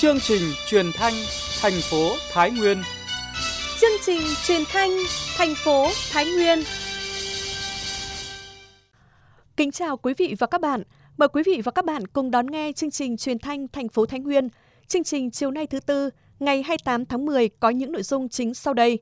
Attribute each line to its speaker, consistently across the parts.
Speaker 1: Chương trình truyền thanh thành phố Thái Nguyên.
Speaker 2: Chương trình truyền thanh thành phố Thái Nguyên. Kính chào quý vị và các bạn. Mời quý vị và các bạn cùng đón nghe chương trình truyền thanh thành phố Thái Nguyên. Chương trình chiều nay thứ Tư, ngày 28 tháng 10 có những nội dung chính sau đây.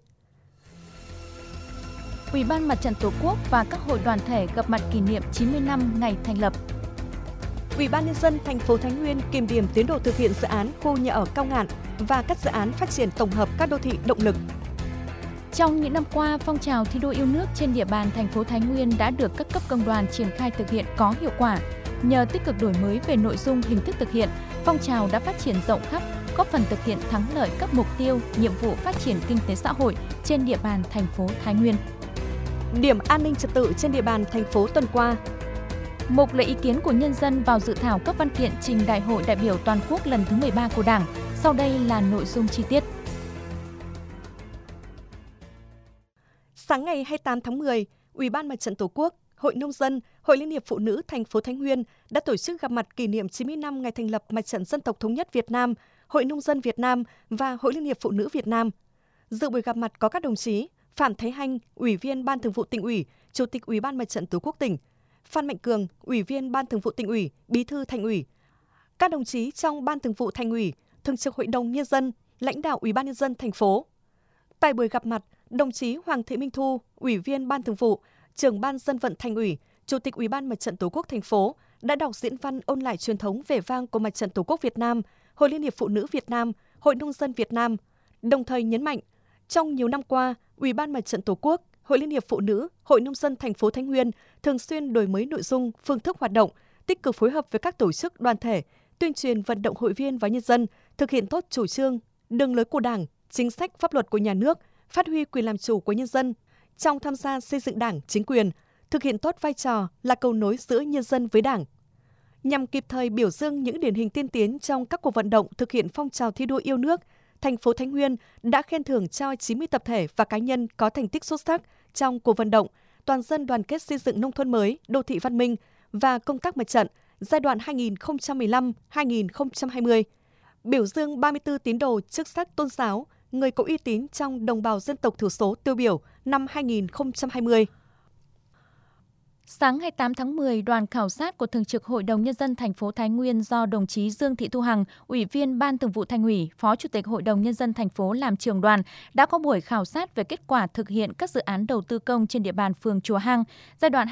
Speaker 3: Ủy ban Mặt trận Tổ quốc và các hội đoàn thể gặp mặt kỷ niệm 90 năm ngày thành lập.
Speaker 2: Ủy ban Nhân dân thành phố Thái Nguyên kiểm điểm tiến độ thực hiện dự án khu nhà ở Cao Ngạn và các dự án phát triển tổng hợp các đô thị động lực.
Speaker 3: Trong những năm qua, phong trào thi đua yêu nước trên địa bàn thành phố Thái Nguyên đã được các cấp công đoàn triển khai thực hiện có hiệu quả. Nhờ tích cực đổi mới về nội dung, hình thức thực hiện, phong trào đã phát triển rộng khắp, góp phần thực hiện thắng lợi các mục tiêu, nhiệm vụ phát triển kinh tế xã hội trên địa bàn thành phố Thái Nguyên.
Speaker 2: Điểm an ninh trật tự trên địa bàn thành phố tuần qua.
Speaker 3: Mục lấy ý kiến của nhân dân vào dự thảo các văn kiện trình Đại hội đại biểu toàn quốc lần thứ 13 của Đảng. Sau đây là nội dung chi tiết.
Speaker 2: Sáng ngày 28 tháng 10, Ủy ban Mặt trận Tổ quốc, Hội Nông dân, Hội Liên hiệp Phụ nữ thành phố Thái Nguyên đã tổ chức gặp mặt kỷ niệm 90 năm ngày thành lập Mặt trận Dân tộc Thống nhất Việt Nam, Hội Nông dân Việt Nam và Hội Liên hiệp Phụ nữ Việt Nam. Dự buổi gặp mặt có các đồng chí Phạm Thái Hanh, Ủy viên Ban Thường vụ Tỉnh ủy, Chủ tịch Ủy ban Mặt trận Tổ quốc tỉnh, Phan Mạnh Cường, Ủy viên Ban Thường vụ Tỉnh ủy, Bí thư Thành ủy, các đồng chí trong Ban Thường vụ Thành ủy, Thường trực Hội đồng Nhân dân, lãnh đạo Ủy ban Nhân dân thành phố. Tại buổi gặp mặt, đồng chí Hoàng Thị Minh Thu, Ủy viên Ban Thường vụ, Trưởng Ban Dân vận Thành ủy, Chủ tịch Ủy ban Mặt trận Tổ quốc thành phố đã đọc diễn văn ôn lại truyền thống vẻ vang của Mặt trận Tổ quốc Việt Nam, Hội Liên hiệp Phụ nữ Việt Nam, Hội Nông dân Việt Nam, đồng thời nhấn mạnh trong nhiều năm qua, Ủy ban Mặt trận Tổ quốc, Hội Liên hiệp Phụ nữ, Hội Nông dân thành phố Thái Nguyên thường xuyên đổi mới nội dung, phương thức hoạt động, tích cực phối hợp với các tổ chức đoàn thể, tuyên truyền vận động hội viên và nhân dân thực hiện tốt chủ trương, đường lối của Đảng, chính sách pháp luật của nhà nước, phát huy quyền làm chủ của nhân dân trong tham gia xây dựng Đảng, chính quyền, thực hiện tốt vai trò là cầu nối giữa nhân dân với Đảng. Nhằm kịp thời biểu dương những điển hình tiên tiến trong các cuộc vận động thực hiện phong trào thi đua yêu nước, thành phố Thái Nguyên đã khen thưởng cho 90 tập thể và cá nhân có thành tích xuất sắc trong cuộc vận động toàn dân đoàn kết xây dựng nông thôn mới, đô thị văn minh và công tác mặt trận giai đoạn 2015-2020. Biểu dương 34 tín đồ chức sắc tôn giáo, người có uy tín trong đồng bào dân tộc thiểu số tiêu biểu năm 2020.
Speaker 3: Sáng 28 tháng 10, đoàn khảo sát của Thường trực Hội đồng Nhân dân thành phố Thái Nguyên do đồng chí Dương Thị Thu Hằng, Ủy viên Ban Thường vụ Thành ủy, Phó Chủ tịch Hội đồng Nhân dân thành phố làm trưởng đoàn đã có buổi khảo sát về kết quả thực hiện các dự án đầu tư công trên địa bàn phường Chùa Hang giai đoạn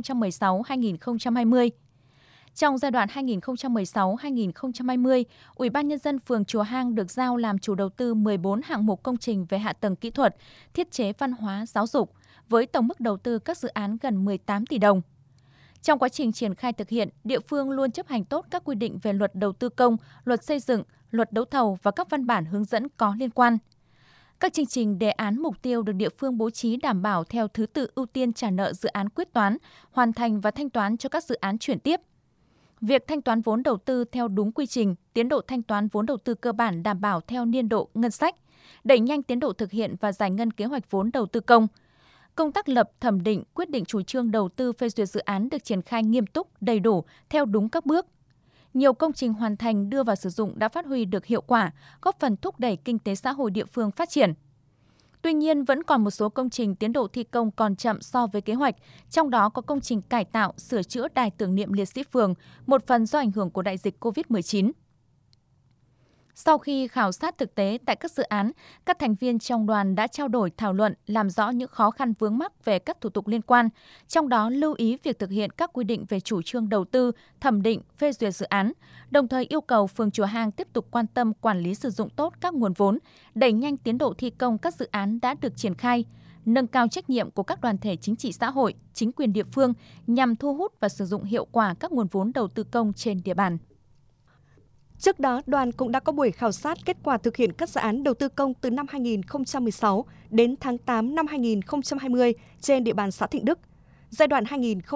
Speaker 3: 2016-2020. Trong giai đoạn 2016-2020, Ủy ban Nhân dân phường Chùa Hang được giao làm chủ đầu tư 14 hạng mục công trình về hạ tầng kỹ thuật, thiết chế văn hóa, giáo dục, với tổng mức đầu tư các dự án gần 18 tỷ đồng. Trong quá trình triển khai thực hiện, địa phương luôn chấp hành tốt các quy định về luật đầu tư công, luật xây dựng, luật đấu thầu và các văn bản hướng dẫn có liên quan. Các chương trình đề án mục tiêu được địa phương bố trí đảm bảo theo thứ tự ưu tiên trả nợ dự án quyết toán, hoàn thành và thanh toán cho các dự án chuyển tiếp. Việc thanh toán vốn đầu tư theo đúng quy trình, tiến độ thanh toán vốn đầu tư cơ bản đảm bảo theo niên độ ngân sách, đẩy nhanh tiến độ thực hiện và giải ngân kế hoạch vốn đầu tư công. Công tác lập, thẩm định, quyết định chủ trương đầu tư phê duyệt dự án được triển khai nghiêm túc, đầy đủ, theo đúng các bước. Nhiều công trình hoàn thành đưa vào sử dụng đã phát huy được hiệu quả, góp phần thúc đẩy kinh tế xã hội địa phương phát triển. Tuy nhiên, vẫn còn một số công trình tiến độ thi công còn chậm so với kế hoạch, trong đó có công trình cải tạo, sửa chữa đài tưởng niệm liệt sĩ phường, một phần do ảnh hưởng của đại dịch COVID-19. Sau khi khảo sát thực tế tại các dự án, các thành viên trong đoàn đã trao đổi thảo luận, làm rõ những khó khăn vướng mắc về các thủ tục liên quan, trong đó lưu ý việc thực hiện các quy định về chủ trương đầu tư, thẩm định, phê duyệt dự án, đồng thời yêu cầu phường Chùa Hang tiếp tục quan tâm quản lý sử dụng tốt các nguồn vốn, đẩy nhanh tiến độ thi công các dự án đã được triển khai, nâng cao trách nhiệm của các đoàn thể chính trị xã hội, chính quyền địa phương nhằm thu hút và sử dụng hiệu quả các nguồn vốn đầu tư công trên địa bàn.
Speaker 2: Trước đó, đoàn cũng đã có buổi khảo sát kết quả thực hiện các dự án đầu tư công từ năm 2016 đến tháng 8 năm 2020 trên địa bàn xã Thịnh Đức. Giai đoạn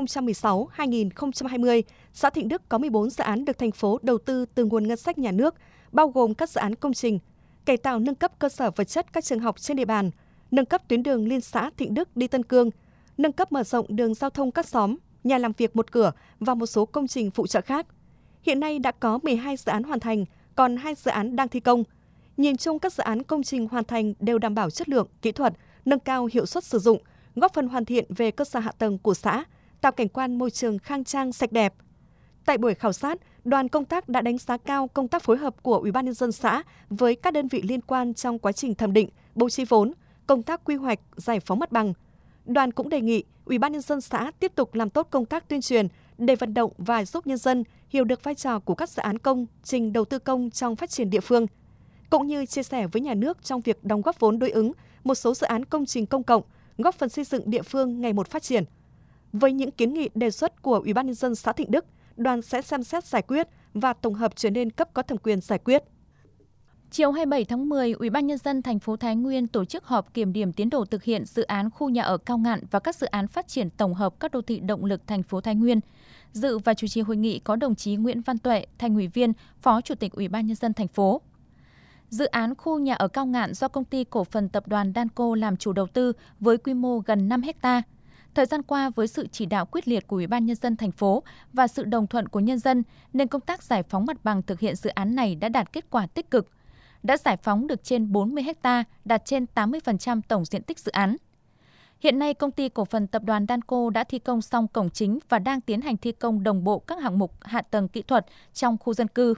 Speaker 2: 2016-2020, xã Thịnh Đức có 14 dự án được thành phố đầu tư từ nguồn ngân sách nhà nước, bao gồm các dự án công trình, cải tạo nâng cấp cơ sở vật chất các trường học trên địa bàn, nâng cấp tuyến đường liên xã Thịnh Đức đi Tân Cương, nâng cấp mở rộng đường giao thông các xóm, nhà làm việc một cửa và một số công trình phụ trợ khác. Hiện nay đã có 12 dự án hoàn thành, còn 2 dự án đang thi công. Nhìn chung các dự án công trình hoàn thành đều đảm bảo chất lượng, kỹ thuật, nâng cao hiệu suất sử dụng, góp phần hoàn thiện về cơ sở hạ tầng của xã, tạo cảnh quan môi trường khang trang sạch đẹp. Tại buổi khảo sát, đoàn công tác đã đánh giá cao công tác phối hợp của Ủy ban nhân dân xã với các đơn vị liên quan trong quá trình thẩm định, bố trí vốn, công tác quy hoạch, giải phóng mặt bằng. Đoàn cũng đề nghị Ủy ban nhân dân xã tiếp tục làm tốt công tác tuyên truyền để vận động và giúp nhân dân hiểu được vai trò của các dự án công trình đầu tư công trong phát triển địa phương, cũng như chia sẻ với nhà nước trong việc đóng góp vốn đối ứng một số dự án công trình công cộng, góp phần xây dựng địa phương ngày một phát triển. Với những kiến nghị đề xuất của Ủy ban nhân dân xã Thịnh Đức, đoàn sẽ xem xét giải quyết và tổng hợp chuyển lên cấp có thẩm quyền giải quyết.
Speaker 3: Chiều 27 tháng 10, Ủy ban nhân dân thành phố Thái Nguyên tổ chức họp kiểm điểm tiến độ thực hiện dự án khu nhà ở Cao Ngạn và các dự án phát triển tổng hợp các đô thị động lực thành phố Thái Nguyên. Dự và chủ trì hội nghị có đồng chí Nguyễn Văn Tuệ, Thành ủy viên, Phó Chủ tịch Ủy ban nhân dân thành phố. Dự án khu nhà ở Cao Ngạn do Công ty Cổ phần Tập đoàn Danco làm chủ đầu tư với quy mô gần 5 ha. Thời gian qua, với sự chỉ đạo quyết liệt của Ủy ban nhân dân thành phố và sự đồng thuận của nhân dân, nên công tác giải phóng mặt bằng thực hiện dự án này đã đạt kết quả tích cực. Đã giải phóng được trên 40 ha, đạt trên 80% tổng diện tích dự án. Hiện nay, Công ty Cổ phần Tập đoàn Danco đã thi công xong cổng chính và đang tiến hành thi công đồng bộ các hạng mục hạ tầng kỹ thuật trong khu dân cư.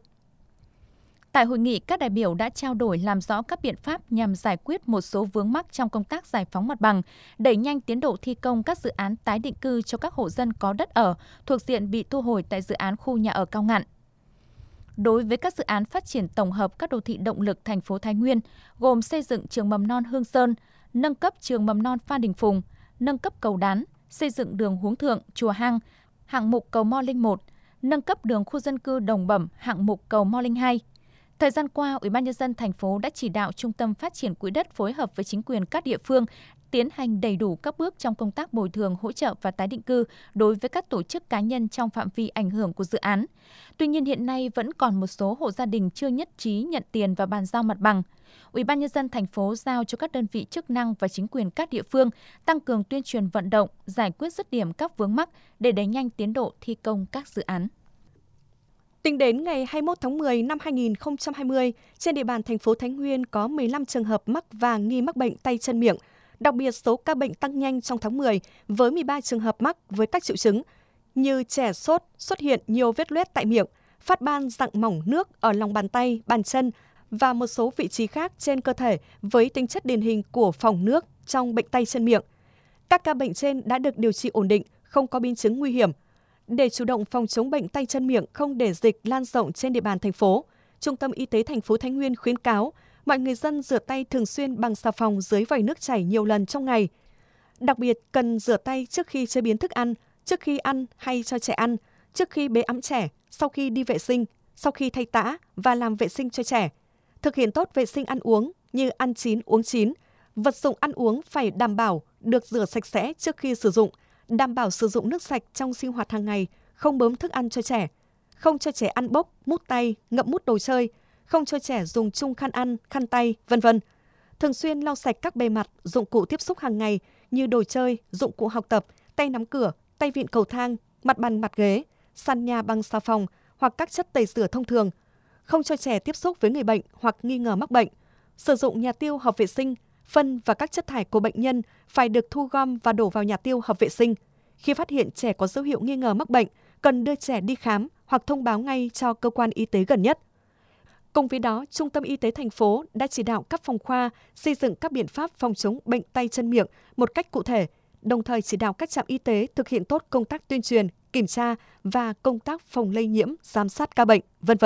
Speaker 3: Tại hội nghị, các đại biểu đã trao đổi làm rõ các biện pháp nhằm giải quyết một số vướng mắc trong công tác giải phóng mặt bằng, đẩy nhanh tiến độ thi công các dự án tái định cư cho các hộ dân có đất ở thuộc diện bị thu hồi tại dự án khu nhà ở Cao Ngạn. Đối với các dự án phát triển tổng hợp các đô thị động lực thành phố Thái Nguyên, gồm xây dựng trường mầm non Hương Sơn, nâng cấp trường mầm non Phan Đình Phùng, nâng cấp cầu Đán, xây dựng đường Huống Thượng, Chùa Hang, hạng mục cầu Mo Linh 1, nâng cấp đường khu dân cư Đồng Bẩm, hạng mục cầu Mo Linh 2. Thời gian qua, Ủy ban nhân dân thành phố đã chỉ đạo Trung tâm Phát triển Quỹ đất phối hợp với chính quyền các địa phương tiến hành đầy đủ các bước trong công tác bồi thường, hỗ trợ và tái định cư đối với các tổ chức cá nhân trong phạm vi ảnh hưởng của dự án. Tuy nhiên hiện nay vẫn còn một số hộ gia đình chưa nhất trí nhận tiền và bàn giao mặt bằng. Ủy ban nhân dân thành phố giao cho các đơn vị chức năng và chính quyền các địa phương tăng cường tuyên truyền vận động, giải quyết dứt điểm các vướng mắc để đẩy nhanh tiến độ thi công các dự án.
Speaker 2: Tính đến ngày 21 tháng 10 năm 2020, trên địa bàn thành phố Thái Nguyên có 15 trường hợp mắc và nghi mắc bệnh tay chân miệng. Đặc biệt, số ca bệnh tăng nhanh trong tháng 10 với 13 trường hợp mắc với các triệu chứng như trẻ sốt, xuất hiện nhiều vết loét tại miệng, phát ban dạng mỏng nước ở lòng bàn tay, bàn chân và một số vị trí khác trên cơ thể với tính chất điển hình của phỏng nước trong bệnh tay chân miệng. Các ca bệnh trên đã được điều trị ổn định, không có biến chứng nguy hiểm. Để chủ động phòng chống bệnh tay chân miệng không để dịch lan rộng trên địa bàn thành phố, Trung tâm Y tế thành phố Thái Nguyên khuyến cáo mọi người dân rửa tay thường xuyên bằng xà phòng dưới vòi nước chảy nhiều lần trong ngày. Đặc biệt cần rửa tay trước khi chế biến thức ăn, trước khi ăn hay cho trẻ ăn, trước khi bế ẵm trẻ, sau khi đi vệ sinh, sau khi thay tã và làm vệ sinh cho trẻ. Thực hiện tốt vệ sinh ăn uống như ăn chín uống chín. Vật dụng ăn uống phải đảm bảo được rửa sạch sẽ trước khi sử dụng, đảm bảo sử dụng nước sạch trong sinh hoạt hàng ngày, không bớm thức ăn cho trẻ, không cho trẻ ăn bốc, mút tay, ngậm mút đồ chơi, không cho trẻ dùng chung khăn ăn, khăn tay, v.v. Thường xuyên lau sạch các bề mặt, dụng cụ tiếp xúc hàng ngày như đồ chơi, dụng cụ học tập, tay nắm cửa, tay vịn cầu thang, mặt bàn mặt ghế, sàn nhà bằng xà phòng hoặc các chất tẩy rửa thông thường. Không cho trẻ tiếp xúc với người bệnh hoặc nghi ngờ mắc bệnh. Sử dụng nhà tiêu hợp vệ sinh, phân và các chất thải của bệnh nhân phải được thu gom và đổ vào nhà tiêu hợp vệ sinh. Khi phát hiện trẻ có dấu hiệu nghi ngờ mắc bệnh, cần đưa trẻ đi khám hoặc thông báo ngay cho cơ quan y tế gần nhất. Cùng với đó, Trung tâm Y tế thành phố đã chỉ đạo các phòng khoa xây dựng các biện pháp phòng chống bệnh tay chân miệng một cách cụ thể, đồng thời chỉ đạo các trạm y tế thực hiện tốt công tác tuyên truyền, kiểm tra và công tác phòng lây nhiễm, giám sát ca bệnh, v.v.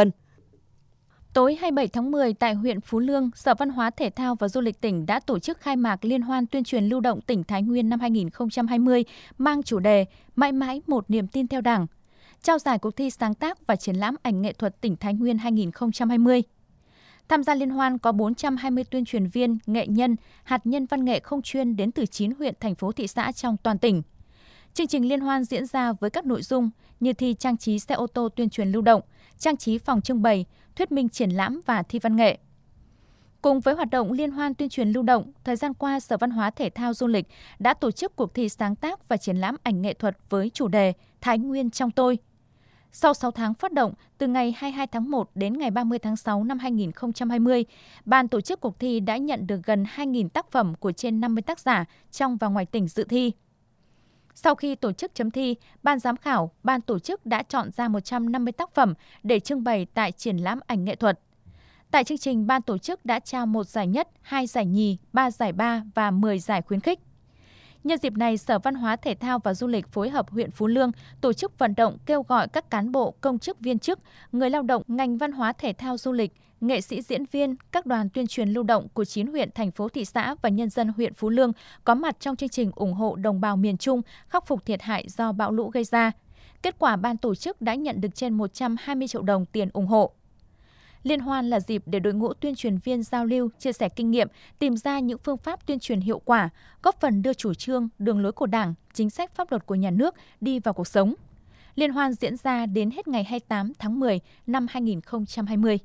Speaker 3: Tối 27 tháng 10 tại huyện Phú Lương, Sở Văn hóa Thể thao và Du lịch tỉnh đã tổ chức khai mạc Liên hoan tuyên truyền lưu động tỉnh Thái Nguyên năm 2020 mang chủ đề Mãi mãi một niềm tin theo Đảng, trao giải cuộc thi sáng tác và triển lãm ảnh nghệ thuật tỉnh Thái Nguyên 2020. Tham gia liên hoan có 420 tuyên truyền viên, nghệ nhân, hạt nhân văn nghệ không chuyên đến từ 9 huyện, thành phố, thị xã trong toàn tỉnh. Chương trình liên hoan diễn ra với các nội dung như thi trang trí xe ô tô tuyên truyền lưu động, trang trí phòng trưng bày, thuyết minh triển lãm và thi văn nghệ. Cùng với hoạt động liên hoan tuyên truyền lưu động, thời gian qua Sở Văn hóa Thể thao Du lịch đã tổ chức cuộc thi sáng tác và triển lãm ảnh nghệ thuật với chủ đề Thái Nguyên trong tôi. Sau 6 tháng phát động, từ ngày 22 tháng 1 đến ngày 30 tháng 6 năm 2020, Ban tổ chức cuộc thi đã nhận được gần 2.000 tác phẩm của trên 50 tác giả trong và ngoài tỉnh dự thi. Sau khi tổ chức chấm thi, ban giám khảo, ban tổ chức đã chọn ra 150 tác phẩm để trưng bày tại triển lãm ảnh nghệ thuật. Tại chương trình, ban tổ chức đã trao 1 giải nhất, 2 giải nhì, 3 giải ba và 10 giải khuyến khích. Nhân dịp này, Sở Văn hóa Thể thao và Du lịch phối hợp huyện Phú Lương tổ chức vận động kêu gọi các cán bộ, công chức, viên chức, người lao động ngành văn hóa thể thao du lịch, nghệ sĩ diễn viên, các đoàn tuyên truyền lưu động của 9 huyện, thành phố, thị xã và nhân dân huyện Phú Lương có mặt trong chương trình ủng hộ đồng bào miền Trung khắc phục thiệt hại do bão lũ gây ra. Kết quả, ban tổ chức đã nhận được trên 120 triệu đồng tiền ủng hộ. Liên hoan là dịp để đội ngũ tuyên truyền viên giao lưu, chia sẻ kinh nghiệm, tìm ra những phương pháp tuyên truyền hiệu quả, góp phần đưa chủ trương, đường lối của Đảng, chính sách pháp luật của nhà nước đi vào cuộc sống. Liên hoan diễn ra đến hết ngày 28 tháng 10 năm 2020.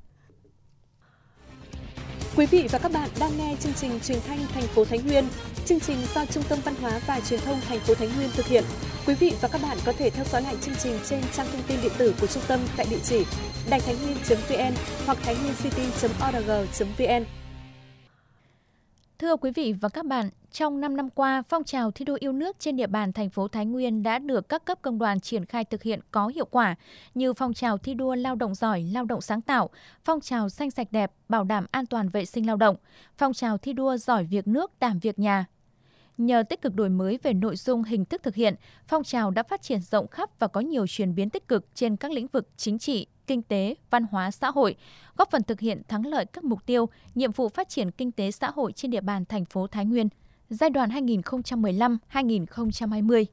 Speaker 2: Quý vị và các bạn đang nghe chương trình truyền thanh thành phố Thái Nguyên. Chương trình do Trung tâm Văn hóa và Truyền thông thành phố Thái Nguyên thực hiện. Quý vị và các bạn có thể theo dõi lại chương trình trên trang thông tin điện tử của trung tâm tại địa chỉ đàitháinhnguyên.vn hoặc thainhuyêncity.org.vn.
Speaker 3: Thưa quý vị và các bạn, trong 5 năm qua, phong trào thi đua yêu nước trên địa bàn thành phố Thái Nguyên đã được các cấp công đoàn triển khai thực hiện có hiệu quả, như phong trào thi đua lao động giỏi, lao động sáng tạo, phong trào xanh sạch đẹp, bảo đảm an toàn vệ sinh lao động, phong trào thi đua giỏi việc nước, đảm việc nhà. Nhờ tích cực đổi mới về nội dung, hình thức thực hiện, phong trào đã phát triển rộng khắp và có nhiều chuyển biến tích cực trên các lĩnh vực chính trị, kinh tế, văn hóa, xã hội, góp phần thực hiện thắng lợi các mục tiêu, nhiệm vụ phát triển kinh tế xã hội trên địa bàn thành phố Thái Nguyên, giai đoạn 2015-2020.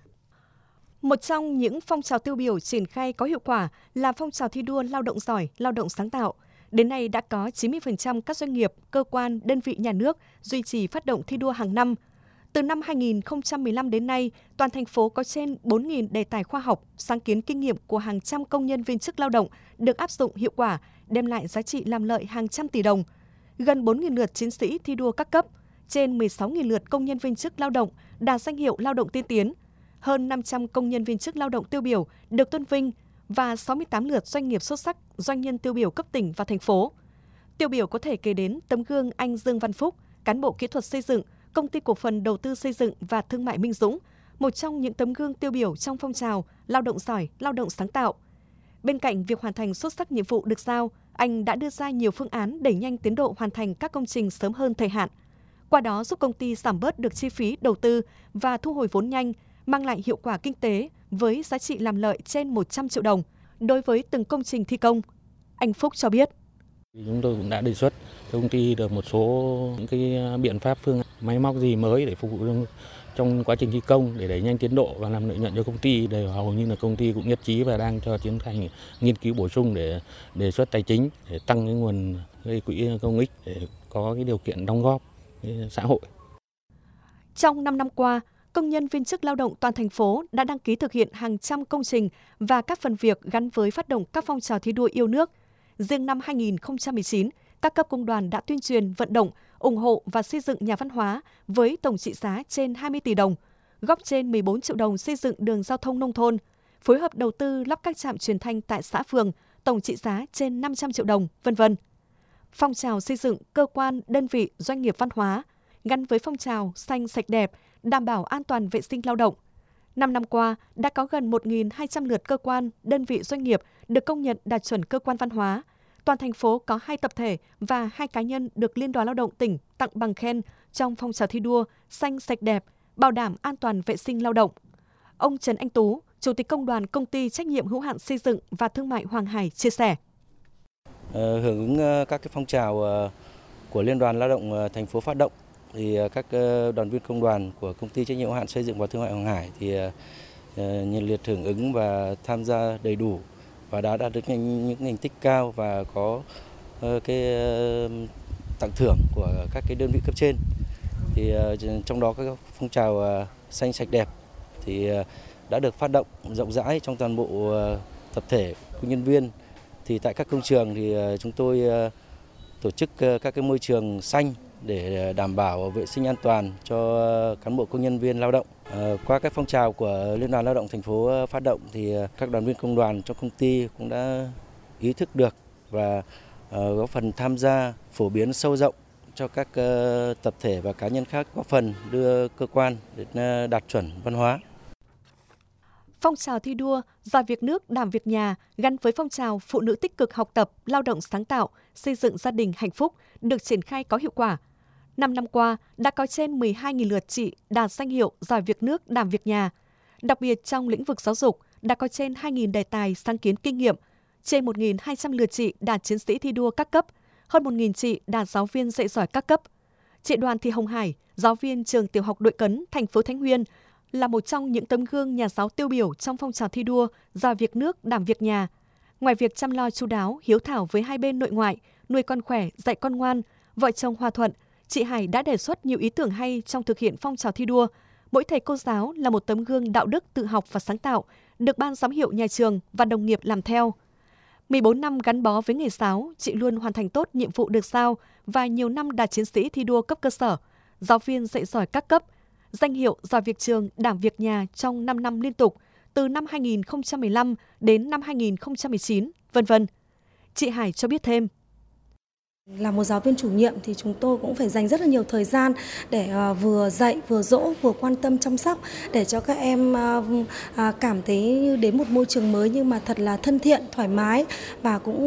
Speaker 2: Một trong những phong trào tiêu biểu triển khai có hiệu quả là phong trào thi đua lao động giỏi, lao động sáng tạo. Đến nay đã có 90% các doanh nghiệp, cơ quan, đơn vị nhà nước duy trì phát động thi đua hàng năm. Từ năm 2015 đến nay, toàn thành phố có trên 4.000 đề tài khoa học, sáng kiến kinh nghiệm của hàng trăm công nhân viên chức lao động được áp dụng hiệu quả, đem lại giá trị làm lợi hàng trăm tỷ đồng. Gần 4.000 lượt chiến sĩ thi đua các cấp, trên 16.000 lượt công nhân viên chức lao động đạt danh hiệu lao động tiên tiến, hơn 500 công nhân viên chức lao động tiêu biểu được tôn vinh và 68 lượt doanh nghiệp xuất sắc, doanh nhân tiêu biểu cấp tỉnh và thành phố. Tiêu biểu có thể kể đến tấm gương anh Dương Văn Phúc, cán bộ kỹ thuật xây dựng, Công ty cổ phần đầu tư xây dựng và thương mại Minh Dũng, một trong những tấm gương tiêu biểu trong phong trào lao động giỏi, lao động sáng tạo. Bên cạnh việc hoàn thành xuất sắc nhiệm vụ được giao, anh đã đưa ra nhiều phương án đẩy nhanh tiến độ hoàn thành các công trình sớm hơn thời hạn. Qua đó giúp công ty giảm bớt được chi phí đầu tư và thu hồi vốn nhanh, mang lại hiệu quả kinh tế với giá trị làm lợi trên 100 triệu đồng đối với từng công trình thi công. Anh Phúc cho biết.
Speaker 4: Chúng tôi cũng đã đề xuất cho công ty được một số những cái biện pháp phương máy móc gì mới để phục vụ trong quá trình thi công để đẩy nhanh tiến độ và làm lợi nhuận cho công ty. Đều hầu như là công ty cũng nhất trí và đang cho tiến hành nghiên cứu bổ sung để đề xuất tài chính để tăng cái nguồn gây quỹ công ích để có cái điều kiện đóng góp với xã hội.
Speaker 2: Trong 5 năm qua, công nhân viên chức lao động toàn thành phố đã đăng ký thực hiện hàng trăm công trình và các phần việc gắn với phát động các phong trào thi đua yêu nước. Riêng năm 2019, các cấp công đoàn đã tuyên truyền, vận động, ủng hộ và xây dựng nhà văn hóa với tổng trị giá trên 20 tỷ đồng, góp trên 14 triệu đồng xây dựng đường giao thông nông thôn, phối hợp đầu tư lắp các trạm truyền thanh tại xã phường, tổng trị giá trên 500 triệu đồng, v.v. Phong trào xây dựng cơ quan, đơn vị, doanh nghiệp văn hóa gắn với phong trào xanh sạch đẹp, đảm bảo an toàn vệ sinh lao động. 5 năm qua, đã có gần 1.200 lượt cơ quan, đơn vị doanh nghiệp được công nhận đạt chuẩn cơ quan văn hóa. Toàn thành phố có 2 tập thể và 2 cá nhân được Liên đoàn Lao động tỉnh tặng bằng khen trong phong trào thi đua xanh sạch đẹp, bảo đảm an toàn vệ sinh lao động. Ông Trần Anh Tú, Chủ tịch Công đoàn Công ty Trách nhiệm hữu hạn Xây dựng và Thương mại Hoàng Hải chia sẻ.
Speaker 5: Hưởng ứng các cái phong trào của Liên đoàn Lao động thành phố phát động, thì các đoàn viên công đoàn của Công ty Trách nhiệm hữu hạn Xây dựng và Thương mại Hoàng Hải thì nhiệt liệt hưởng ứng và tham gia đầy đủ và đã đạt được những thành tích cao và có cái tặng thưởng của các cái đơn vị cấp trên. Thì trong đó các phong trào xanh sạch đẹp thì đã được phát động rộng rãi trong toàn bộ tập thể công nhân viên. Thì tại các công trường thì chúng tôi tổ chức các cái môi trường xanh để đảm bảo vệ sinh an toàn cho cán bộ công nhân viên lao động. Qua các phong trào của Liên đoàn Lao động thành phố phát động thì các đoàn viên công đoàn trong công ty cũng đã ý thức được và góp phần tham gia phổ biến sâu rộng cho các tập thể và cá nhân khác, góp phần đưa cơ quan đến đạt chuẩn văn hóa.
Speaker 2: Phong trào thi đua giỏi việc nước, đảm việc nhà gắn với phong trào phụ nữ tích cực học tập, lao động sáng tạo, xây dựng gia đình hạnh phúc được triển khai có hiệu quả. 5 năm qua, đã có trên 12.000 lượt chị đạt danh hiệu giỏi việc nước, đảm việc nhà. Đặc biệt trong lĩnh vực giáo dục, đã có trên 2.000 đề tài sáng kiến kinh nghiệm, trên 1.200 lượt chị đạt chiến sĩ thi đua các cấp, hơn 1.000 chị đạt giáo viên dạy giỏi các cấp. Chị Đoàn Thị Hồng Hải, giáo viên trường tiểu học Đội Cấn, thành phố Thái Nguyên, là một trong những tấm gương nhà giáo tiêu biểu trong phong trào thi đua giỏi việc nước, đảm việc nhà. Ngoài việc chăm lo chu đáo, hiếu thảo với hai bên nội ngoại, nuôi con khỏe, dạy con ngoan, vợ chồng hòa thuận, chị Hải đã đề xuất nhiều ý tưởng hay trong thực hiện phong trào thi đua. Mỗi thầy cô giáo là một tấm gương đạo đức tự học và sáng tạo, được ban giám hiệu nhà trường và đồng nghiệp làm theo. 14 năm gắn bó với nghề giáo, chị luôn hoàn thành tốt nhiệm vụ được giao và nhiều năm đạt chiến sĩ thi đua cấp cơ sở, giáo viên dạy giỏi các cấp, danh hiệu giỏi việc trường, đảm việc nhà trong 5 năm liên tục, từ năm 2015 đến năm 2019, v.v. Chị Hải cho biết thêm.
Speaker 6: Là một giáo viên chủ nhiệm thì chúng tôi cũng phải dành rất là nhiều thời gian để vừa dạy, vừa dỗ, vừa quan tâm chăm sóc để cho các em cảm thấy như đến một môi trường mới nhưng mà thật là thân thiện, thoải mái và cũng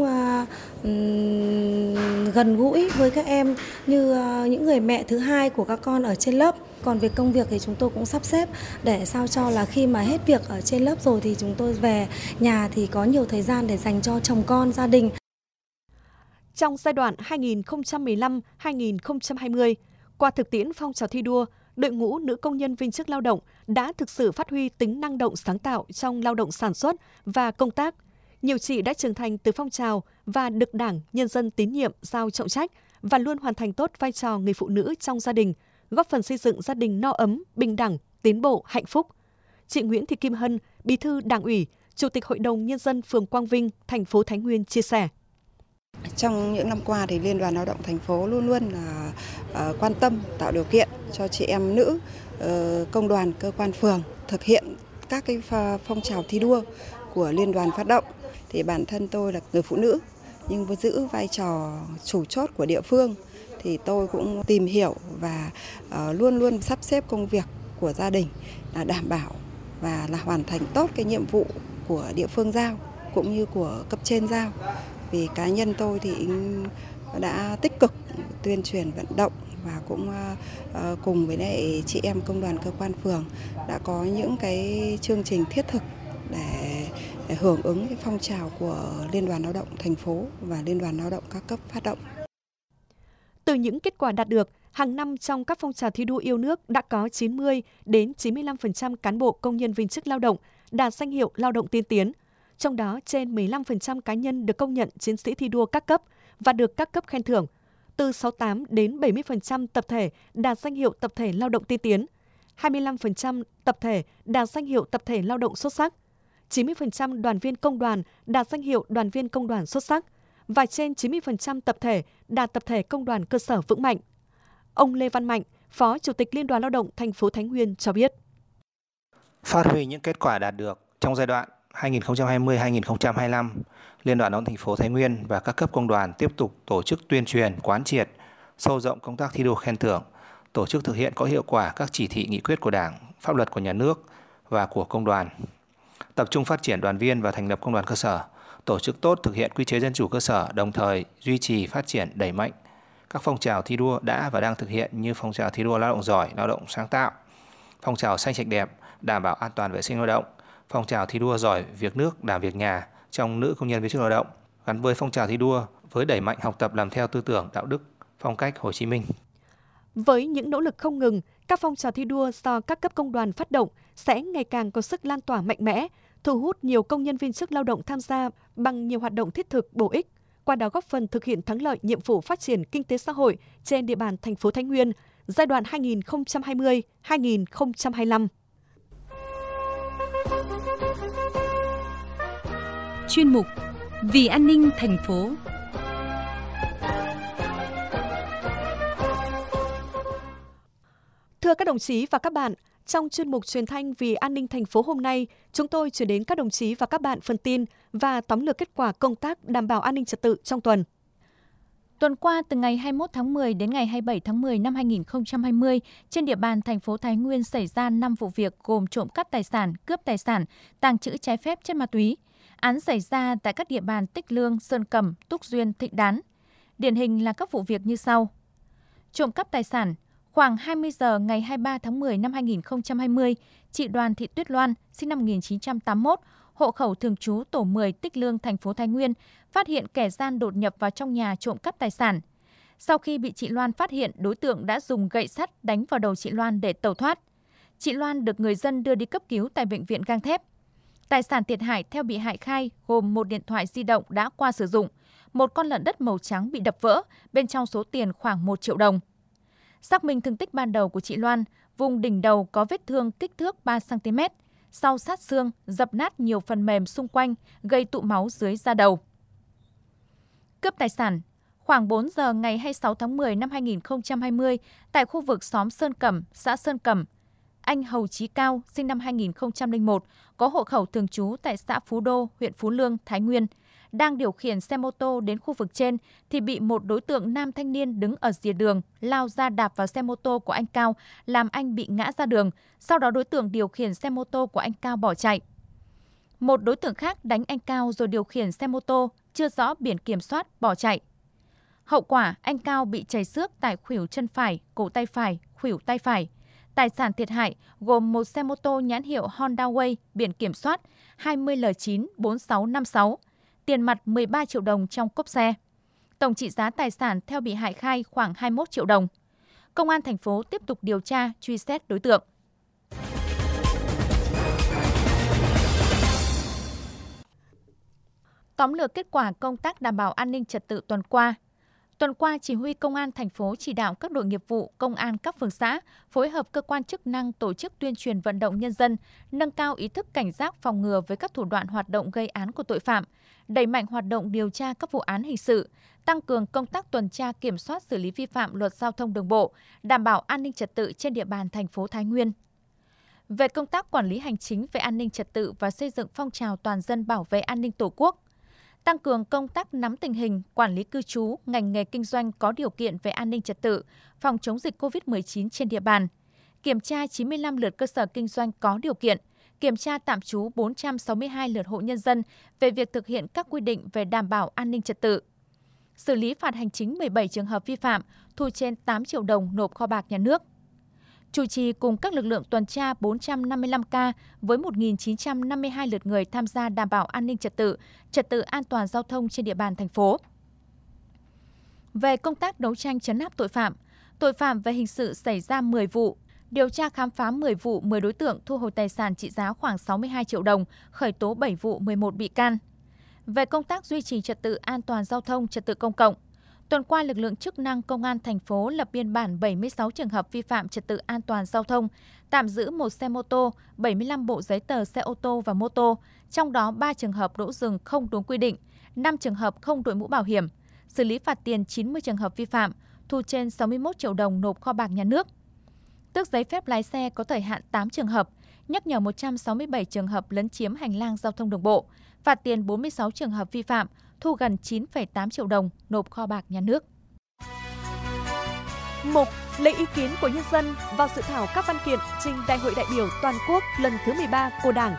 Speaker 6: gần gũi với các em như những người mẹ thứ hai của các con ở trên lớp. Còn về công việc thì chúng tôi cũng sắp xếp để sao cho là khi mà hết việc ở trên lớp rồi thì chúng tôi về nhà thì có nhiều thời gian để dành cho chồng con, gia đình.
Speaker 2: Trong giai đoạn 2015-2020, qua thực tiễn phong trào thi đua, đội ngũ nữ công nhân viên chức lao động đã thực sự phát huy tính năng động sáng tạo trong lao động sản xuất và công tác. Nhiều chị đã trưởng thành từ phong trào và được Đảng, nhân dân tín nhiệm giao trọng trách và luôn hoàn thành tốt vai trò người phụ nữ trong gia đình, góp phần xây dựng gia đình no ấm, bình đẳng, tiến bộ, hạnh phúc. Chị Nguyễn Thị Kim Hân, Bí thư Đảng ủy, Chủ tịch Hội đồng Nhân dân phường Quang Vinh, thành phố Thái Nguyên chia sẻ.
Speaker 7: Trong những năm qua thì Liên đoàn Lao động thành phố luôn luôn là quan tâm tạo điều kiện cho chị em nữ công đoàn, cơ quan phường thực hiện các cái phong trào thi đua của liên đoàn phát động. Thì bản thân tôi là người phụ nữ nhưng với giữ vai trò chủ chốt của địa phương thì tôi cũng tìm hiểu và luôn luôn sắp xếp công việc của gia đình là đảm bảo và là hoàn thành tốt cái nhiệm vụ của địa phương giao cũng như của cấp trên giao. Vì cá nhân tôi thì đã tích cực tuyên truyền vận động và cũng cùng với lại chị em công đoàn cơ quan phường đã có những cái chương trình thiết thực để hưởng ứng cái phong trào của Liên đoàn Lao động thành phố và Liên đoàn Lao động các cấp phát động.
Speaker 2: Từ những kết quả đạt được, hàng năm trong các phong trào thi đua yêu nước đã có 90 đến 95% cán bộ công nhân viên chức lao động đạt danh hiệu lao động tiên tiến. Trong đó, trên 15% cá nhân được công nhận chiến sĩ thi đua các cấp và được các cấp khen thưởng. Từ 68 đến 70% tập thể đạt danh hiệu tập thể lao động tiên tiến. 25% tập thể đạt danh hiệu tập thể lao động xuất sắc. 90% đoàn viên công đoàn đạt danh hiệu đoàn viên công đoàn xuất sắc. Và trên 90% tập thể đạt tập thể công đoàn cơ sở vững mạnh. Ông Lê Văn Mạnh, Phó Chủ tịch Liên đoàn Lao động thành phố Thái Nguyên cho biết.
Speaker 8: Phát huy những kết quả đạt được trong giai đoạn 2020-2025, Liên đoàn Lao động thành phố Thái Nguyên và các cấp công đoàn tiếp tục tổ chức tuyên truyền, quán triệt, sâu rộng công tác thi đua khen thưởng, tổ chức thực hiện có hiệu quả các chỉ thị nghị quyết của Đảng, pháp luật của nhà nước và của công đoàn. Tập trung phát triển đoàn viên và thành lập công đoàn cơ sở, tổ chức tốt thực hiện quy chế dân chủ cơ sở, đồng thời duy trì phát triển đẩy mạnh các phong trào thi đua đã và đang thực hiện như phong trào thi đua lao động giỏi, lao động sáng tạo, phong trào xanh sạch đẹp, đảm bảo an toàn vệ sinh lao động, phong trào thi đua giỏi việc nước, đảm việc nhà trong nữ công nhân viên chức lao động, gắn với phong trào thi đua với đẩy mạnh học tập làm theo tư tưởng, đạo đức, phong cách Hồ Chí Minh.
Speaker 2: Với những nỗ lực không ngừng, các phong trào thi đua do các cấp công đoàn phát động sẽ ngày càng có sức lan tỏa mạnh mẽ, thu hút nhiều công nhân viên chức lao động tham gia bằng nhiều hoạt động thiết thực bổ ích, qua đó góp phần thực hiện thắng lợi nhiệm vụ phát triển kinh tế xã hội trên địa bàn thành phố Thái Nguyên giai đoạn 2020-2025.
Speaker 9: Chuyên mục Vì an ninh thành phố.
Speaker 2: Thưa các đồng chí và các bạn, trong chuyên mục truyền thanh vì an ninh thành phố hôm nay, chúng tôi chuyển đến các đồng chí và các bạn phần tin và tóm lược kết quả công tác đảm bảo an ninh trật tự trong tuần.
Speaker 3: Tuần qua, từ ngày 21 tháng 10 đến ngày 27 tháng 10 năm 2020, trên địa bàn thành phố Thái Nguyên xảy ra 5 vụ việc gồm trộm cắp tài sản, cướp tài sản, tàng trữ trái phép chất ma túy. Án xảy ra tại các địa bàn Tích Lương, Sơn Cẩm, Túc Duyên, Thịnh Đán. Điển hình là các vụ việc như sau. Trộm cắp tài sản. Khoảng 20 giờ ngày 23 tháng 10 năm 2020, chị Đoàn Thị Tuyết Loan, sinh năm 1981, hộ khẩu thường trú tổ 10 Tích Lương, thành phố Thái Nguyên, phát hiện kẻ gian đột nhập vào trong nhà trộm cắp tài sản. Sau khi bị chị Loan phát hiện, đối tượng đã dùng gậy sắt đánh vào đầu chị Loan để tẩu thoát. Chị Loan được người dân đưa đi cấp cứu tại bệnh viện Gang Thép. Tài sản thiệt hại theo bị hại khai gồm một điện thoại di động đã qua sử dụng, một con lợn đất màu trắng bị đập vỡ, bên trong số tiền khoảng 1 triệu đồng. Xác minh thương tích ban đầu của chị Loan, vùng đỉnh đầu có vết thương kích thước 3 cm, sau sát xương, dập nát nhiều phần mềm xung quanh, gây tụ máu dưới da đầu. Cướp tài sản. Khoảng 4 giờ ngày 26 tháng 10 năm 2020, tại khu vực xóm Sơn Cẩm, xã Sơn Cẩm, anh Hầu Chí Cao, sinh năm 2001, có hộ khẩu thường trú tại xã Phú Đô, huyện Phú Lương, Thái Nguyên, đang điều khiển xe mô tô đến khu vực trên thì bị một đối tượng nam thanh niên đứng ở rìa đường lao ra đạp vào xe mô tô của anh Cao, làm anh bị ngã ra đường. Sau đó đối tượng điều khiển xe mô tô của anh Cao bỏ chạy. Một đối tượng khác đánh anh Cao rồi điều khiển xe mô tô chưa rõ biển kiểm soát bỏ chạy. Hậu quả, anh Cao bị chảy xước tại khuỷu chân phải, cổ tay phải, khuỷu tay phải. Tài sản thiệt hại gồm một xe mô tô nhãn hiệu Honda Way biển kiểm soát 20L94656, tiền mặt 13 triệu đồng trong cốp xe. Tổng trị giá tài sản theo bị hại khai khoảng 21 triệu đồng. Công an thành phố tiếp tục điều tra, truy xét đối tượng. Tóm lược kết quả công tác đảm bảo an ninh trật tự tuần qua. Tuần qua, Chỉ huy Công an thành phố chỉ đạo các đội nghiệp vụ, công an các phường xã phối hợp cơ quan chức năng tổ chức tuyên truyền vận động nhân dân, nâng cao ý thức cảnh giác phòng ngừa với các thủ đoạn hoạt động gây án của tội phạm, đẩy mạnh hoạt động điều tra các vụ án hình sự, tăng cường công tác tuần tra kiểm soát xử lý vi phạm luật giao thông đường bộ, đảm bảo an ninh trật tự trên địa bàn thành phố Thái Nguyên. Về công tác quản lý hành chính về an ninh trật tự và xây dựng phong trào toàn dân bảo vệ an ninh Tổ quốc, tăng cường công tác nắm tình hình, quản lý cư trú, ngành nghề kinh doanh có điều kiện về an ninh trật tự, phòng chống dịch COVID-19 trên địa bàn, kiểm tra 95 lượt cơ sở kinh doanh có điều kiện, kiểm tra tạm trú 462 lượt hộ nhân dân về việc thực hiện các quy định về đảm bảo an ninh trật tự. Xử lý phạt hành chính 17 trường hợp vi phạm, thu trên 8 triệu đồng nộp kho bạc nhà nước. Chủ trì cùng các lực lượng tuần tra 455 ca với 1.952 lượt người tham gia đảm bảo an ninh trật tự an toàn giao thông trên địa bàn thành phố. Về công tác đấu tranh trấn áp tội phạm về hình sự xảy ra 10 vụ, điều tra khám phá 10 vụ, 10 đối tượng, thu hồi tài sản trị giá khoảng 62 triệu đồng, khởi tố 7 vụ, 11 bị can. Về công tác duy trì trật tự an toàn giao thông, trật tự công cộng, tuần qua, lực lượng chức năng Công an thành phố lập biên bản 76 trường hợp vi phạm trật tự an toàn giao thông, tạm giữ 1 xe mô tô, 75 bộ giấy tờ xe ô tô và mô tô, trong đó 3 trường hợp đỗ dừng không đúng quy định, 5 trường hợp không đội mũ bảo hiểm, xử lý phạt tiền 90 trường hợp vi phạm, thu trên 61 triệu đồng nộp kho bạc nhà nước. Tước giấy phép lái xe có thời hạn 8 trường hợp, nhắc nhở 167 trường hợp lấn chiếm hành lang giao thông đường bộ, phạt tiền 46 trường hợp vi phạm, thu gần 9,8 triệu đồng nộp kho bạc nhà nước.
Speaker 2: Mục lấy ý kiến của nhân dân vào dự thảo các văn kiện trình Đại hội đại biểu toàn quốc lần thứ 13 của Đảng.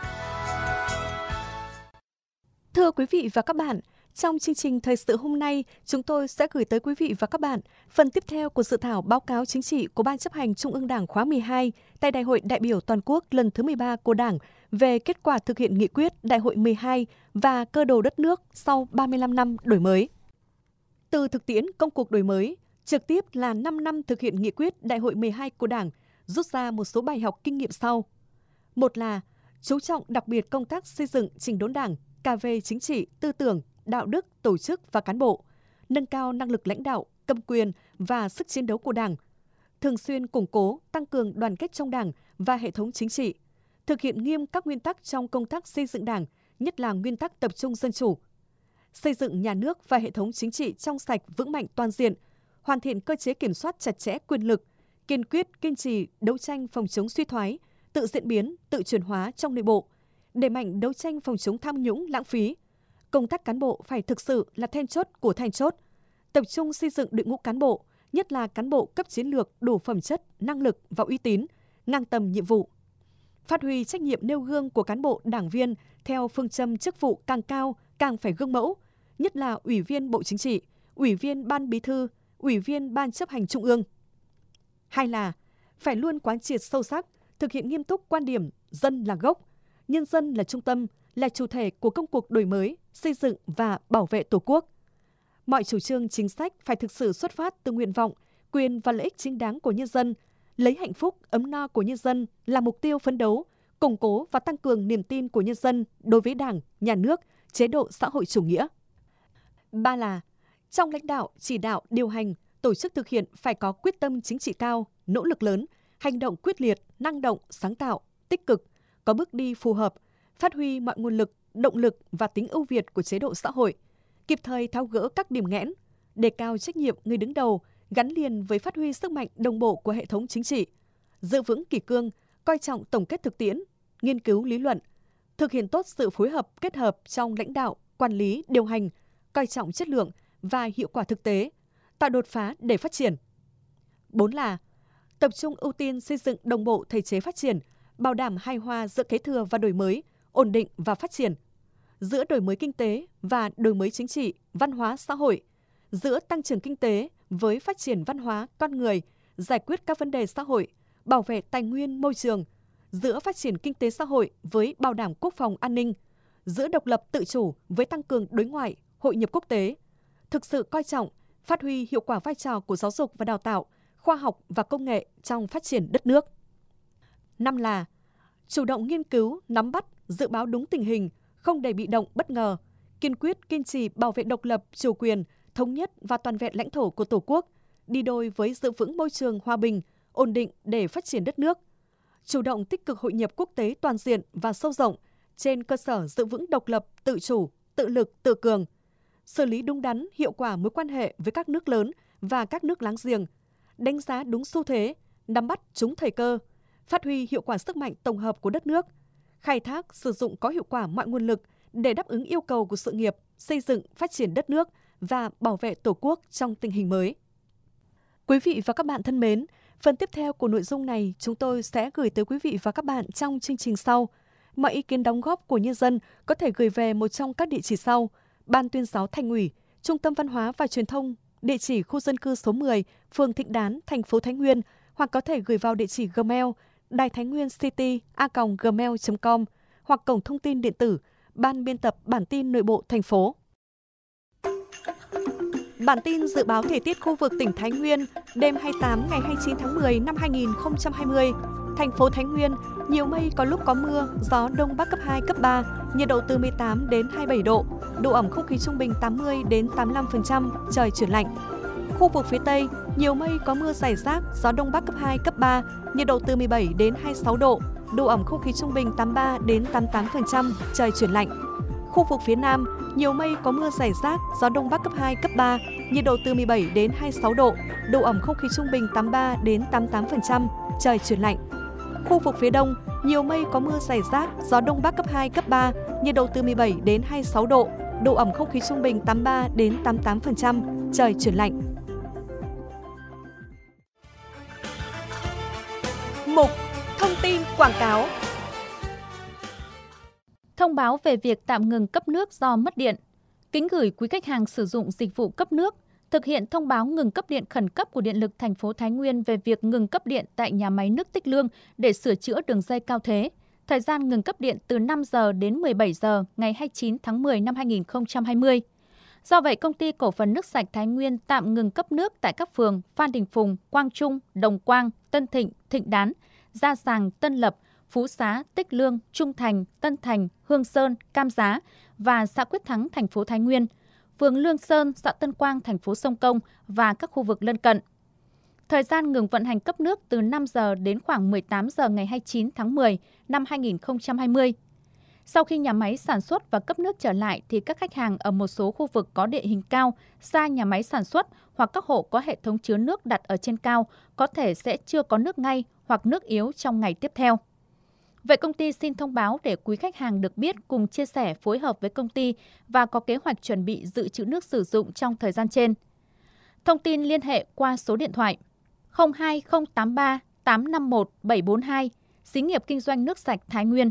Speaker 2: Thưa quý vị và các bạn, trong chương trình thời sự hôm nay, chúng tôi sẽ gửi tới quý vị và các bạn phần tiếp theo của dự thảo báo cáo chính trị của Ban chấp hành Trung ương Đảng khóa 12 tại Đại hội đại biểu toàn quốc lần thứ 13 của Đảng về kết quả thực hiện nghị quyết Đại hội 12 và cơ đồ đất nước sau 35 năm đổi mới. Từ thực tiễn công cuộc đổi mới, trực tiếp là 5 năm thực hiện nghị quyết Đại hội 12 của Đảng, rút ra một số bài học kinh nghiệm sau. Một là chú trọng đặc biệt công tác xây dựng chỉnh đốn Đảng cả về chính trị, tư tưởng, đạo đức, tổ chức và cán bộ, nâng cao năng lực lãnh đạo, cầm quyền và sức chiến đấu của Đảng, thường xuyên củng cố, tăng cường đoàn kết trong Đảng và hệ thống chính trị, thực hiện nghiêm các nguyên tắc trong công tác xây dựng Đảng, nhất là nguyên tắc tập trung dân chủ, xây dựng nhà nước và hệ thống chính trị trong sạch vững mạnh toàn diện, hoàn thiện cơ chế kiểm soát chặt chẽ quyền lực, kiên quyết kiên trì đấu tranh phòng chống suy thoái, tự diễn biến, tự chuyển hóa trong nội bộ, đẩy mạnh đấu tranh phòng chống tham nhũng, lãng phí. Công tác cán bộ phải thực sự là then chốt của then chốt, tập trung xây dựng đội ngũ cán bộ, nhất là cán bộ cấp chiến lược đủ phẩm chất, năng lực và uy tín, ngang tầm nhiệm vụ. Phát huy trách nhiệm nêu gương của cán bộ đảng viên theo phương châm chức vụ càng cao càng phải gương mẫu, nhất là Ủy viên Bộ Chính trị, Ủy viên Ban Bí thư, Ủy viên Ban Chấp hành Trung ương. Hai là phải luôn quán triệt sâu sắc, thực hiện nghiêm túc quan điểm dân là gốc, nhân dân là trung tâm, là chủ thể của công cuộc đổi mới, xây dựng và bảo vệ Tổ quốc. Mọi chủ trương chính sách phải thực sự xuất phát từ nguyện vọng, quyền và lợi ích chính đáng của nhân dân, lấy hạnh phúc, ấm no của nhân dân là mục tiêu phấn đấu, củng cố và tăng cường niềm tin của nhân dân đối với Đảng, Nhà nước, chế độ xã hội chủ nghĩa. Ba là trong lãnh đạo, chỉ đạo, điều hành, tổ chức thực hiện phải có quyết tâm chính trị cao, nỗ lực lớn, hành động quyết liệt, năng động, sáng tạo, tích cực, có bước đi phù hợp, phát huy mọi nguồn lực, động lực và tính ưu việt của chế độ xã hội, kịp thời tháo gỡ các điểm nghẽn, đề cao trách nhiệm người đứng đầu gắn liền với phát huy sức mạnh đồng bộ của hệ thống chính trị, giữ vững kỷ cương, coi trọng tổng kết thực tiễn, nghiên cứu lý luận, thực hiện tốt sự phối hợp kết hợp trong lãnh đạo, quản lý, điều hành, coi trọng chất lượng và hiệu quả thực tế, tạo đột phá để phát triển. 4 là tập trung ưu tiên xây dựng đồng bộ thể chế phát triển, bảo đảm hài hòa giữa kế thừa và đổi mới, ổn định và phát triển, giữa đổi mới kinh tế và đổi mới chính trị, văn hóa xã hội, giữa tăng trưởng kinh tế với phát triển văn hóa, con người, giải quyết các vấn đề xã hội, bảo vệ tài nguyên môi trường, giữa phát triển kinh tế xã hội với bảo đảm quốc phòng an ninh, giữa độc lập tự chủ với tăng cường đối ngoại, hội nhập quốc tế, thực sự coi trọng, phát huy hiệu quả vai trò của giáo dục và đào tạo, khoa học và công nghệ trong phát triển đất nước. 5 là chủ động nghiên cứu, nắm bắt, dự báo đúng tình hình, không để bị động bất ngờ, kiên quyết kiên trì bảo vệ độc lập, chủ quyền, thống nhất và toàn vẹn lãnh thổ của Tổ quốc, đi đôi với giữ vững môi trường hòa bình, ổn định để phát triển đất nước. Chủ động tích cực hội nhập quốc tế toàn diện và sâu rộng trên cơ sở giữ vững độc lập, tự chủ, tự lực, tự cường, xử lý đúng đắn, hiệu quả mối quan hệ với các nước lớn và các nước láng giềng, đánh giá đúng xu thế, nắm bắt trúng thời cơ, phát huy hiệu quả sức mạnh tổng hợp của đất nước, khai thác, sử dụng có hiệu quả mọi nguồn lực để đáp ứng yêu cầu của sự nghiệp xây dựng, phát triển đất nước và bảo vệ Tổ quốc trong tình hình mới. Quý vị và các bạn thân mến, phần tiếp theo của nội dung này chúng tôi sẽ gửi tới quý vị và các bạn trong chương trình sau. Mọi ý kiến đóng góp của nhân dân có thể gửi về một trong các địa chỉ sau: Ban Tuyên giáo Thành ủy, Trung tâm Văn hóa và Truyền thông, địa chỉ khu dân cư số 10, phường Thịnh Đán, thành phố Thái Nguyên, hoặc có thể gửi vào địa chỉ Gmail daithainhnguyentity@gmail.com hoặc cổng thông tin điện tử Ban biên tập bản tin nội bộ thành phố. Bản tin dự báo thời tiết khu vực tỉnh Thái Nguyên đêm 28 ngày 29 tháng 10 năm 2020. Thành phố Thái Nguyên, nhiều mây, có lúc có mưa, gió đông bắc cấp 2, cấp 3, nhiệt độ từ 18 đến 27 độ, độ ẩm không khí trung bình 80 đến 85%, trời chuyển lạnh. Khu vực phía Tây, nhiều mây, có mưa rải rác, gió đông bắc cấp 2, cấp 3, nhiệt độ từ 17 đến 26 độ, độ ẩm không khí trung bình 83 đến 88%, trời chuyển lạnh. Khu vực phía Nam, nhiều mây, có mưa rải rác, gió đông bắc cấp 2, cấp 3, nhiệt độ từ 17 đến 26 độ, độ ẩm không khí trung bình 83 đến 88%, trời chuyển lạnh. Khu vực phía Đông, nhiều mây, có mưa rải rác, gió đông bắc cấp 2, cấp 3, nhiệt độ từ 17 đến 26 độ, độ ẩm không khí trung bình 83 đến 88%, trời chuyển lạnh. Mục Thông tin quảng cáo.
Speaker 3: Thông báo về việc tạm ngừng cấp nước do mất điện. Kính gửi quý khách hàng sử dụng dịch vụ cấp nước, thực hiện thông báo ngừng cấp điện khẩn cấp của Điện lực thành phố Thái Nguyên về việc ngừng cấp điện tại nhà máy nước Tích Lương để sửa chữa đường dây cao thế. Thời gian ngừng cấp điện từ 5 giờ đến 17 giờ ngày 29 tháng 10 năm 2020. Do vậy, Công ty Cổ phần Nước sạch Thái Nguyên tạm ngừng cấp nước tại các phường Phan Đình Phùng, Quang Trung, Đồng Quang, Tân Thịnh, Thịnh Đán, Gia Sàng, Tân Lập, Phú Xá, Tích Lương, Trung Thành, Tân Thành, Hương Sơn, Cam Giá và xã Quyết Thắng, thành phố Thái Nguyên, phường Lương Sơn, xã Tân Quang, thành phố Sông Công và các khu vực lân cận. Thời gian ngừng vận hành cấp nước từ 5 giờ đến khoảng 18 giờ ngày 29 tháng 10 năm 2020. Sau khi nhà máy sản xuất và cấp nước trở lại thì các khách hàng ở một số khu vực có địa hình cao, xa nhà máy sản xuất hoặc các hộ có hệ thống chứa nước đặt ở trên cao có thể sẽ chưa có nước ngay hoặc nước yếu trong ngày tiếp theo. Vậy công ty xin thông báo để quý khách hàng được biết cùng chia sẻ phối hợp với công ty và có kế hoạch chuẩn bị dự trữ nước sử dụng trong thời gian trên. Thông tin liên hệ qua số điện thoại 02083 851 742, Xí nghiệp kinh doanh nước sạch Thái Nguyên.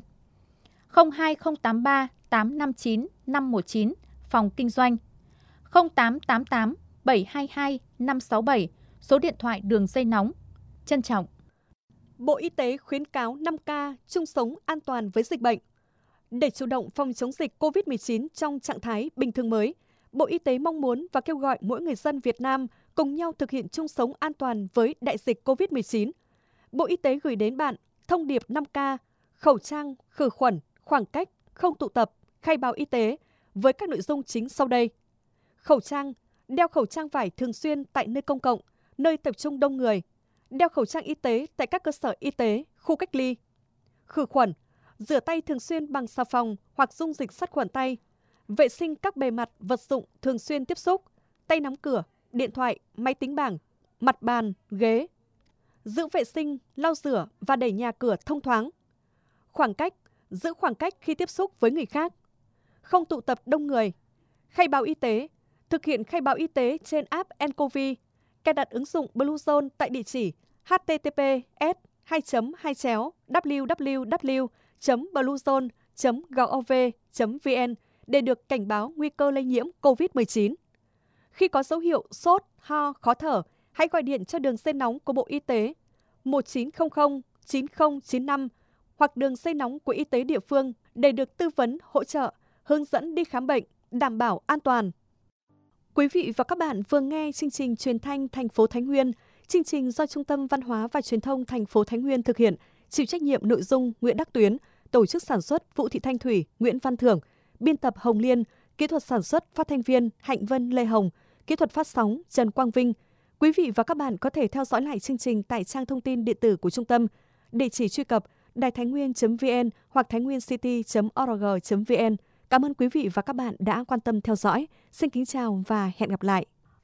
Speaker 3: 02083 859 519, phòng kinh doanh. 0888 722 567, số điện thoại đường dây nóng. Trân trọng.
Speaker 2: Bộ Y tế khuyến cáo 5K chung sống an toàn với dịch bệnh. Để chủ động phòng chống dịch COVID-19 trong trạng thái bình thường mới, Bộ Y tế mong muốn và kêu gọi mỗi người dân Việt Nam cùng nhau thực hiện chung sống an toàn với đại dịch COVID-19. Bộ Y tế gửi đến bạn thông điệp 5K, khẩu trang, khử khuẩn, khoảng cách, không tụ tập, khai báo y tế với các nội dung chính sau đây. Khẩu trang, đeo khẩu trang vải thường xuyên tại nơi công cộng, nơi tập trung đông người. Đeo khẩu trang y tế tại các cơ sở y tế, khu cách ly. Khử khuẩn, rửa tay thường xuyên bằng xà phòng hoặc dung dịch sát khuẩn tay. Vệ sinh các bề mặt, vật dụng thường xuyên tiếp xúc, tay nắm cửa, điện thoại, máy tính bảng, mặt bàn, ghế. Giữ vệ sinh, lau rửa và đẩy nhà cửa thông thoáng. Khoảng cách, giữ khoảng cách khi tiếp xúc với người khác. Không tụ tập đông người. Khai báo y tế, thực hiện khai báo y tế trên app nCoV. Cài đặt ứng dụng Bluezone tại địa chỉ https://www.bluezone.gov.vn để được cảnh báo nguy cơ lây nhiễm COVID-19. Khi có dấu hiệu sốt, ho, khó thở, hãy gọi điện cho đường dây nóng của Bộ Y tế 1900 9095 hoặc đường dây nóng của y tế địa phương để được tư vấn, hỗ trợ, hướng dẫn đi khám bệnh, đảm bảo an toàn. Quý vị và các bạn vừa nghe chương trình truyền thanh thành phố Thái Nguyên, chương trình do Trung tâm Văn hóa và Truyền thông thành phố Thái Nguyên thực hiện, chịu trách nhiệm nội dung Nguyễn Đắc Tuyến, tổ chức sản xuất Vũ Thị Thanh Thủy, Nguyễn Văn Thưởng, biên tập Hồng Liên, kỹ thuật sản xuất phát thanh viên Hạnh Vân Lê Hồng, kỹ thuật phát sóng Trần Quang Vinh. Quý vị và các bạn có thể theo dõi lại chương trình tại trang thông tin điện tử của trung tâm, địa chỉ truy cập đàitháinhnguyên.vn hoặc thainhguyencity.org.vn. Cảm ơn quý vị và các bạn đã quan tâm theo dõi. Xin kính chào và hẹn gặp lại.